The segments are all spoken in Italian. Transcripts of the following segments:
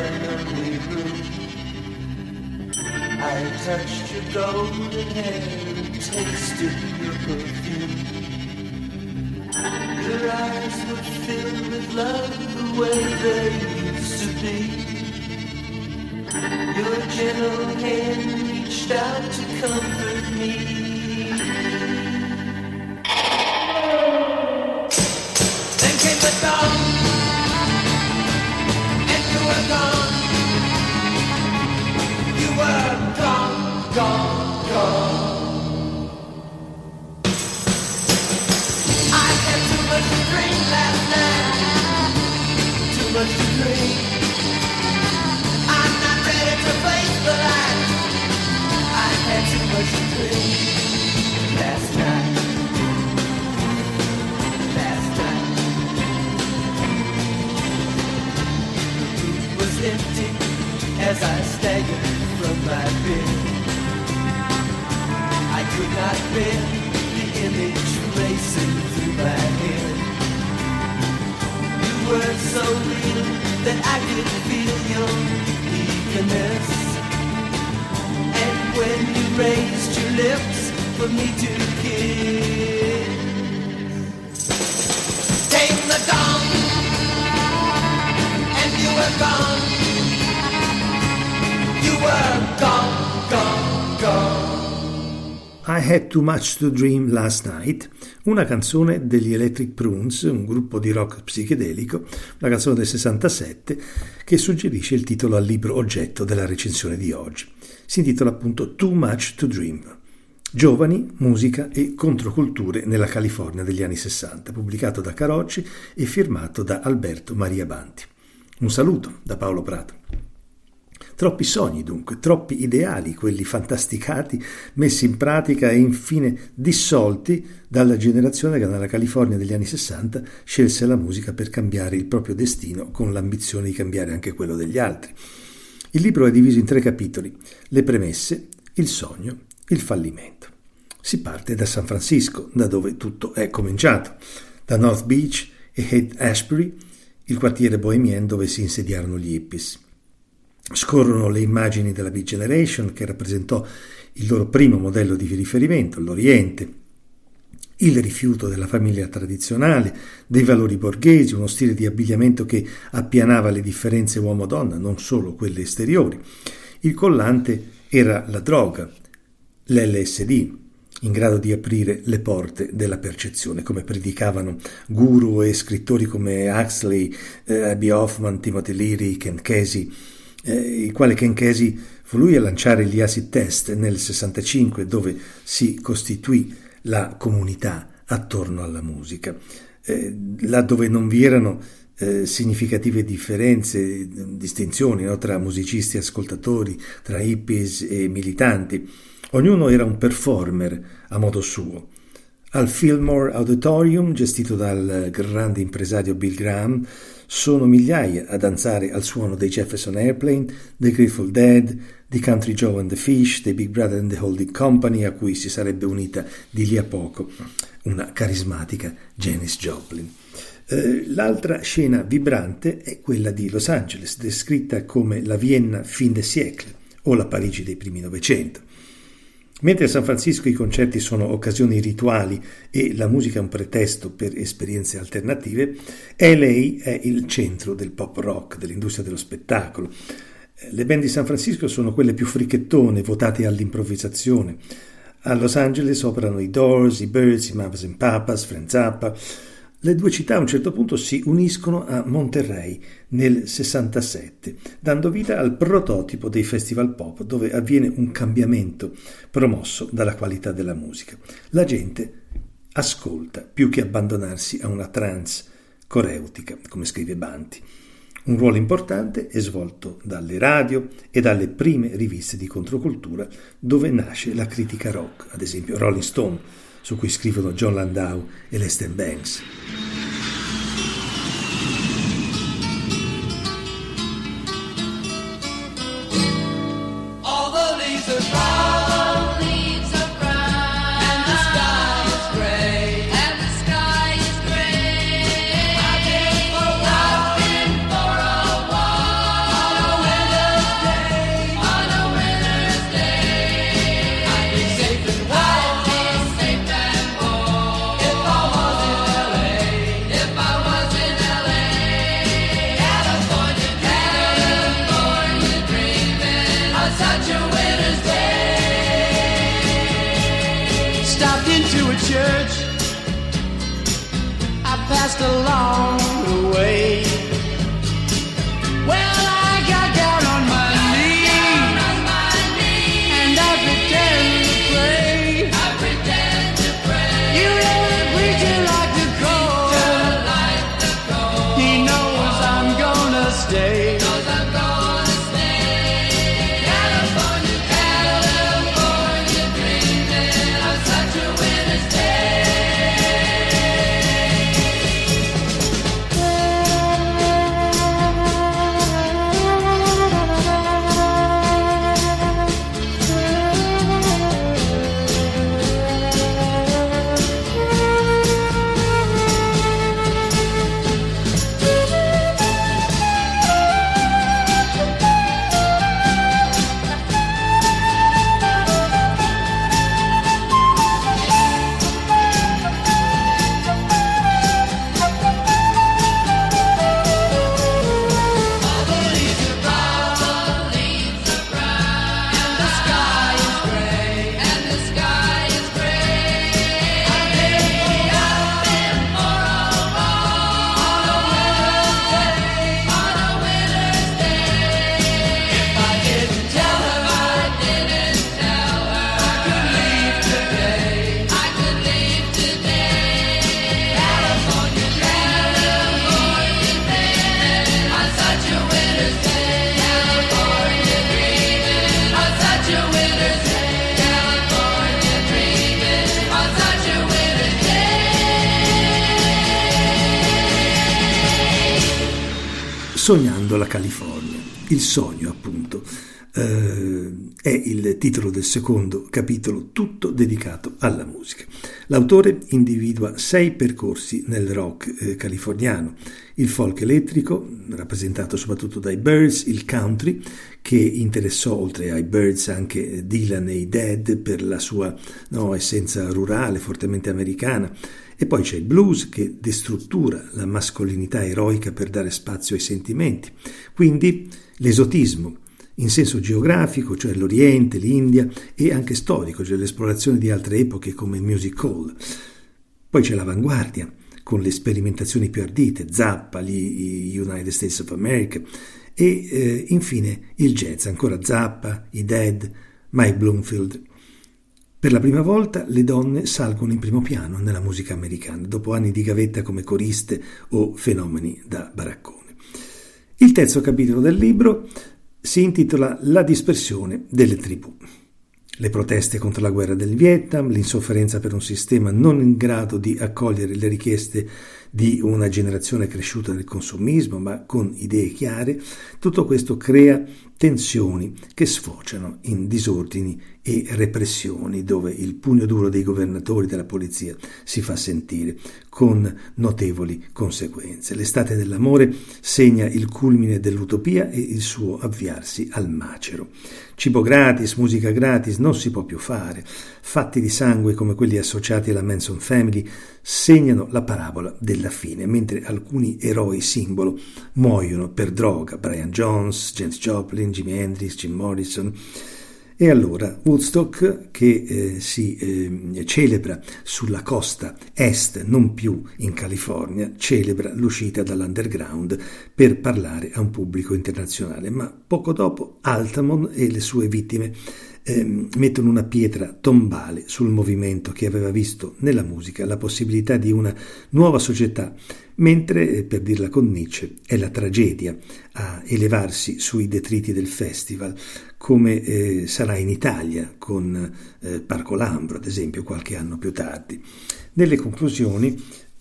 heavenly room. I touched your golden hair and tasted your perfume. Your eyes were filled with love the way they used to be. Your gentle hand reached out to comfort me. Then came the dawn, and you were gone. You were gone, gone, gone. I had too much to drink last night, too much to drink. I'm not ready to face the light. I had too much to drink last night, last night. The room was empty as I staggered from my bed. I could not bear the image racing through my head. You were so real that I could feel your eagerness. And when you raised your lips for me to kiss, came the dawn, and you were gone. You were gone, gone, gone. I Had Too Much to Dream Last Night, una canzone degli Electric Prunes, un gruppo di rock psichedelico, una canzone del 67 che suggerisce il titolo al libro oggetto della recensione di oggi. Si intitola appunto Too Much to Dream. Giovani, musica e controculture nella California degli anni 60, pubblicato da Carocci e firmato da Alberto Maria Banti. Un saluto da Paolo Prato. Troppi sogni dunque, troppi ideali, quelli fantasticati, messi in pratica e infine dissolti dalla generazione che nella California degli anni 60 scelse la musica per cambiare il proprio destino con l'ambizione di cambiare anche quello degli altri. Il libro è diviso in 3 capitoli: le premesse, il sogno, il fallimento. Si parte da San Francisco, da dove tutto è cominciato, da North Beach e Haight-Ashbury, il quartiere bohemien dove si insediarono gli hippies. Scorrono le immagini della Beat Generation, che rappresentò il loro primo modello di riferimento, l'Oriente, il rifiuto della famiglia tradizionale, dei valori borghesi, uno stile di abbigliamento che appianava le differenze uomo-donna, non solo quelle esteriori. Il collante era la droga, l'LSD, in grado di aprire le porte della percezione, come predicavano guru e scrittori come Huxley, Abby Hoffman, Timothy Leary, Ken Kesey, il quale Ken Kesey fu lui a lanciare gli acid test nel 65, dove si costituì la comunità attorno alla musica, là dove non vi erano significative differenze, distinzioni, no, tra musicisti e ascoltatori, tra hippies e militanti. Ognuno era un performer a modo suo. Al Fillmore Auditorium, gestito dal grande impresario Bill Graham, sono migliaia a danzare al suono dei Jefferson Airplane, dei Grateful Dead, di Country Joe and the Fish, dei Big Brother and the Holding Company, a cui si sarebbe unita di lì a poco una carismatica Janis Joplin. L'altra scena vibrante è quella di Los Angeles, descritta come la Vienna fin de siècle o la Parigi dei primi Novecento. Mentre a San Francisco i concerti sono occasioni rituali e la musica è un pretesto per esperienze alternative, LA è il centro del pop rock, dell'industria dello spettacolo. Le band di San Francisco sono quelle più fricchettone, votate all'improvvisazione. A Los Angeles operano i Doors, i Byrds, i Mamas and Papas, Frank Zappa. Le due città a un certo punto si uniscono a Monterrey nel 67, dando vita al prototipo dei festival pop, dove avviene un cambiamento promosso dalla qualità della musica. La gente ascolta più che abbandonarsi a una trance coreutica, come scrive Banti. Un ruolo importante è svolto dalle radio e dalle prime riviste di controcultura, dove nasce la critica rock, ad esempio Rolling Stone, su cui scrivono John Landau e Lester Bangs. such a winter's day. Stopped into a church, I passed along the way. Well, I got down on my knees, and I pretend to pray. You know the preacher like the cold. He knows I'm gonna stay. California, California, dreaming of such a winter's day. Sognando la California, il sogno appunto, è il titolo del secondo capitolo, tutto dedicato alla musica. L'autore individua 6 percorsi nel rock californiano: il folk elettrico, rappresentato soprattutto dai Byrds, il country, che interessò oltre ai Byrds anche Dylan e i Dead per la sua essenza rurale, fortemente americana. E poi c'è il blues, che destruttura la mascolinità eroica per dare spazio ai sentimenti. Quindi l'esotismo in senso geografico, cioè l'Oriente, l'India, e anche storico, cioè l'esplorazione di altre epoche come il music hall. Poi c'è l'avanguardia, con le sperimentazioni più ardite, Zappa, gli United States of America, e infine il jazz, ancora Zappa, i Dead, Mike Bloomfield. Per la prima volta le donne salgono in primo piano nella musica americana, dopo anni di gavetta come coriste o fenomeni da baraccone. Il terzo capitolo del libro si intitola La dispersione delle tribù. Le proteste contro la guerra del Vietnam, l'insofferenza per un sistema non in grado di accogliere le richieste di una generazione cresciuta nel consumismo ma con idee chiare, tutto questo crea tensioni che sfociano in disordini e repressioni, dove il pugno duro dei governatori della polizia si fa sentire con notevoli conseguenze. L'estate dell'amore segna il culmine dell'utopia e il suo avviarsi al macero. Cibo gratis, musica gratis, non si può più fare. Fatti di sangue come quelli associati alla Manson Family segnano la parabola della fine, mentre alcuni eroi simbolo muoiono per droga: Brian Jones, Janis Joplin, Jimi Hendrix, Jim Morrison. E allora Woodstock, che si celebra sulla costa est, non più in California, celebra l'uscita dall'underground per parlare a un pubblico internazionale, ma poco dopo Altamont e le sue vittime mettono una pietra tombale sul movimento che aveva visto nella musica la possibilità di una nuova società, mentre, per dirla con Nietzsche, è la tragedia a elevarsi sui detriti del festival, come sarà in Italia con Parco Lambro, ad esempio, qualche anno più tardi. Nelle conclusioni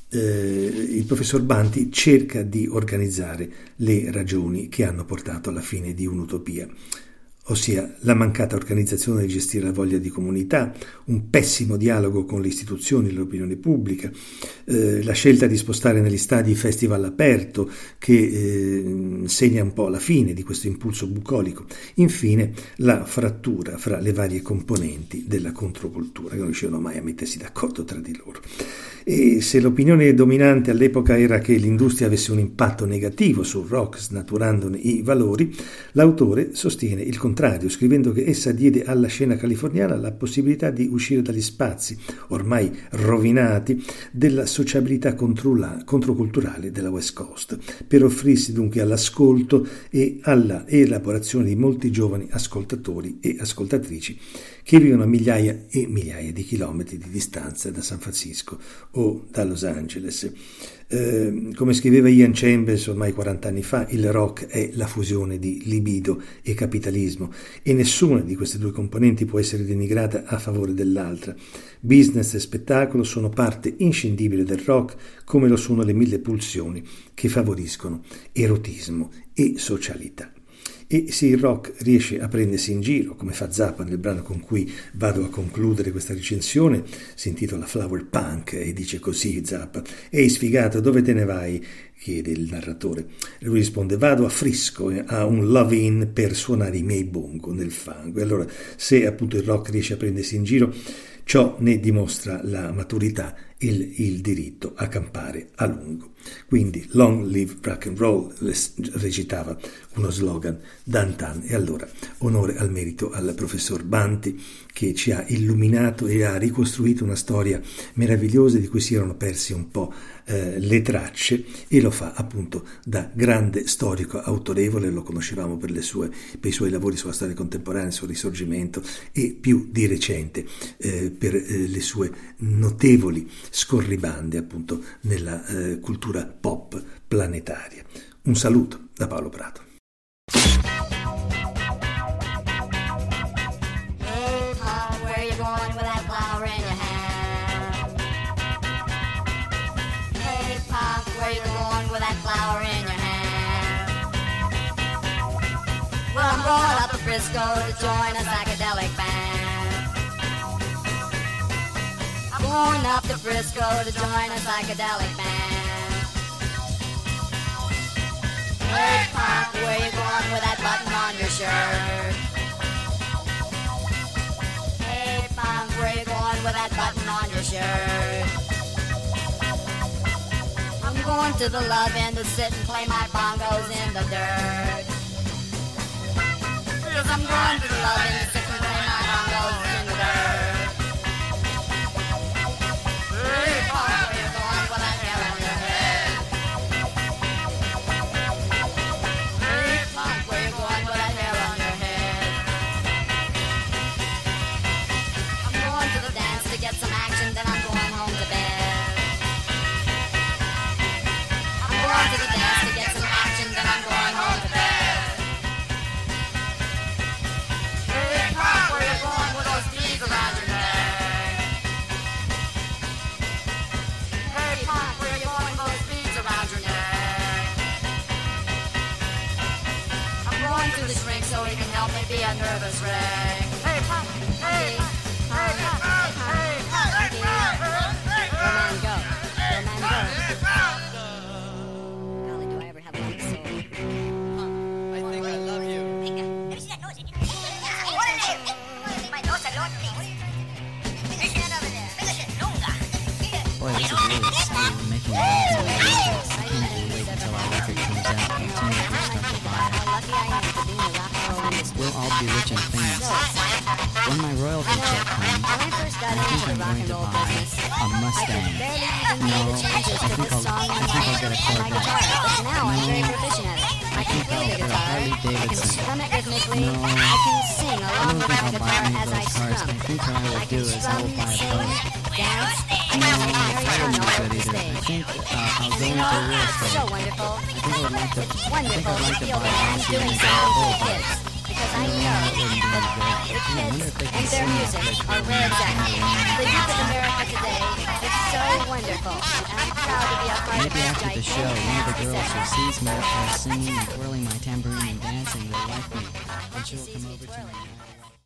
il professor Banti cerca di organizzare le ragioni che hanno portato alla fine di un'utopia, ossia la mancata organizzazione di gestire la voglia di comunità, un pessimo dialogo con le istituzioni e l'opinione pubblica, la scelta di spostare negli stadi festival aperto che segna un po' la fine di questo impulso bucolico, infine la frattura fra le varie componenti della controcultura che non riuscivano mai a mettersi d'accordo tra di loro. E se l'opinione dominante all'epoca era che l'industria avesse un impatto negativo sul rock snaturandone i valori, l'autore sostiene il contrario, contrario, scrivendo che essa diede alla scena californiana la possibilità di uscire dagli spazi, ormai rovinati, della sociabilità controculturale della West Coast, per offrirsi dunque all'ascolto e alla elaborazione di molti giovani ascoltatori e ascoltatrici che vivono a migliaia e migliaia di chilometri di distanza da San Francisco o da Los Angeles. Come scriveva Ian Chambers ormai 40 anni fa, il rock è la fusione di libido e capitalismo e nessuna di queste due componenti può essere denigrata a favore dell'altra. Business e spettacolo sono parte inscindibile del rock, come lo sono le 1000 pulsioni che favoriscono erotismo e socialità. E se il rock riesce a prendersi in giro, come fa Zappa nel brano con cui vado a concludere questa recensione, si intitola Flower Punk e dice così Zappa: «Ehi sfigato, dove te ne vai?» chiede il narratore. Lui risponde: «Vado a Frisco a un love-in per suonare i miei bongo nel fango». E allora, se appunto il rock riesce a prendersi in giro, ciò ne dimostra la maturità e il diritto a campare a lungo. Quindi long live rock and roll, recitava uno slogan d'antan. E allora onore al merito al professor Banti, che ci ha illuminato e ha ricostruito una storia meravigliosa di cui si erano persi un po' le tracce, e lo fa appunto da grande storico autorevole. Lo conoscevamo per i suoi lavori sulla storia contemporanea, sul Risorgimento, e più di recente per le sue notevoli scorribande appunto nella cultura pop planetaria. Un saluto da Paolo Prato. Hey, Pop, where you going with that flower in your hand? Hey, Pop, where you going with that flower in your hand? Well, I'm going up to Frisco to join a psychedelic band. I'm going up to Frisco to join a psychedelic band. Hey, Pop, where you going with that button on your shirt? Hey, Pop, where you going with that button on your shirt? I'm going to the love inn to sit and play my bongos in the dirt. Yes, I'm going to the love inn to sit and play my bongos in the dirt. Hey, Pop, where you going with that hair on your head? Hey, Pop, where you going with that hair on your head? I'm going to the dance to get some action, then I'm going home to bed. I'm going to the dance to get some action, then I'm going home to bed. Hey, Pop, where you going with those beads around your neck? Hey, Pop, where you going with those beads around your neck? I'm going to the shrink so he can help me be a nervous wreck. Hey, Pop, hey, hey, Pop, hey, Pop, go man, go. Go man, go. Golly, do I ever have one soul. I think I love you. Boy, this is really steamy, making me I can't wait until our record comes out and continue to stuff to buy it. Lucky I am to be in the rock and roll industry. We'll all be rich and famous. When my royalty check comes, When I first got I think into the I'm rock going and to roll buy business, a I Mustang. could barely even No, make the changes I to think this song on I'll get a my Corvette. guitar, but now I'm very proficient at it. I can play the guitar, Harley I can Davidson. strum it rhythmically, No, I can sing I along don't with think that I'll buy guitar any of as I those cars. strum. I think what I I will do can is I strum, will buy a sing, boat. dance, and No, carry I on wouldn't do over that the either. I stage. think I'll go You into know, real it's so estate. wonderful. I think I would like to. It's I think wonderful I'd like to to feel buy that a I'm house doing in something for Boulevard. kids. Because I No, know it wouldn't be that any good. the I wonder kids if they can and their sing music that are good. where it's at. The youth of America today is so wonderful. And I'm proud to be a part of Maybe this after the show, one of the gigantic girls who reception. sees me up there singing and twirling my tambourine and dancing will like me, and she'll come over to me.